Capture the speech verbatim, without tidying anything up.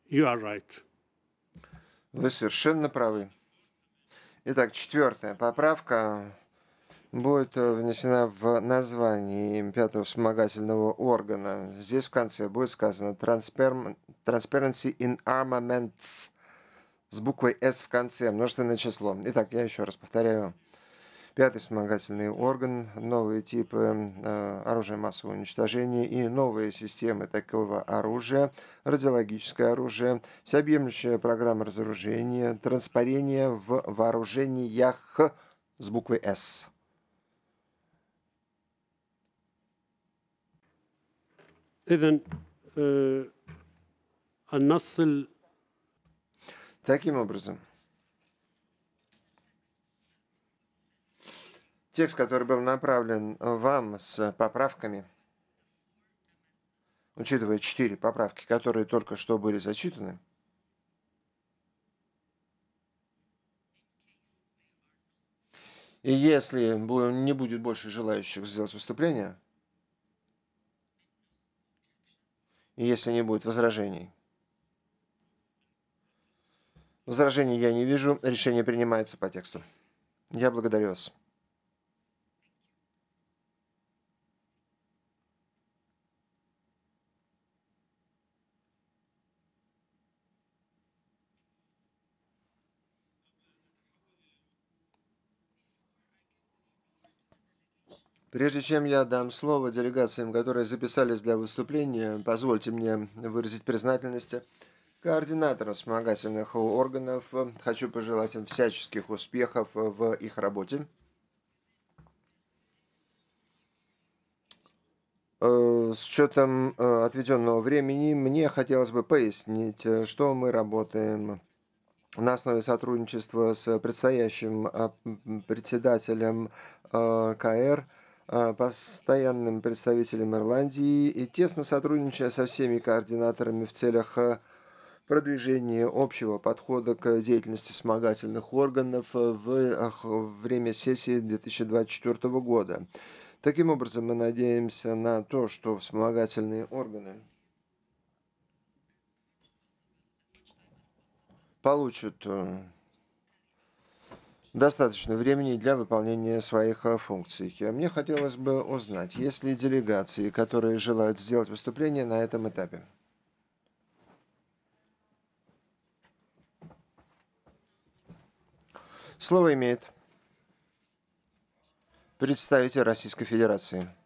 You are right. Вы совершенно правы. Итак, четвертая поправка будет внесена в название пятого вспомогательного органа. Здесь в конце будет сказано Transparency in Armaments с буквой S в конце, множественное число. Итак, я еще раз повторяю. Пятый вспомогательный орган, новые типы э, оружия массового уничтожения и новые системы такого оружия, радиологическое оружие, всеобъемлющая программа разоружения, транспарение в вооружениях с буквой S. إذن آه، النص ال- Таким образом, текст, который был направлен вам с поправками, учитывая четыре поправки, которые только что были зачитаны, и если не будет больше желающих сделать выступление, и если не будет возражений, возражений я не вижу, решение принимается по тексту. Я благодарю вас. Прежде чем я дам слово делегациям, которые записались для выступления, позвольте мне выразить признательность координаторам вспомогательных органов. Хочу пожелать им всяческих успехов в их работе. С учетом отведенного времени мне хотелось бы пояснить, что мы работаем на основе сотрудничества с предстоящим председателем КР, постоянным представителем Ирландии и тесно сотрудничая со всеми координаторами в целях продвижения общего подхода к деятельности вспомогательных органов в время сессии две тысячи двадцать четвёртого года. Таким образом, мы надеемся на то, что вспомогательные органы получат достаточно времени для выполнения своих функций. Мне хотелось бы узнать, есть ли делегации, которые желают сделать выступление на этом этапе. Слово имеет представитель Российской Федерации.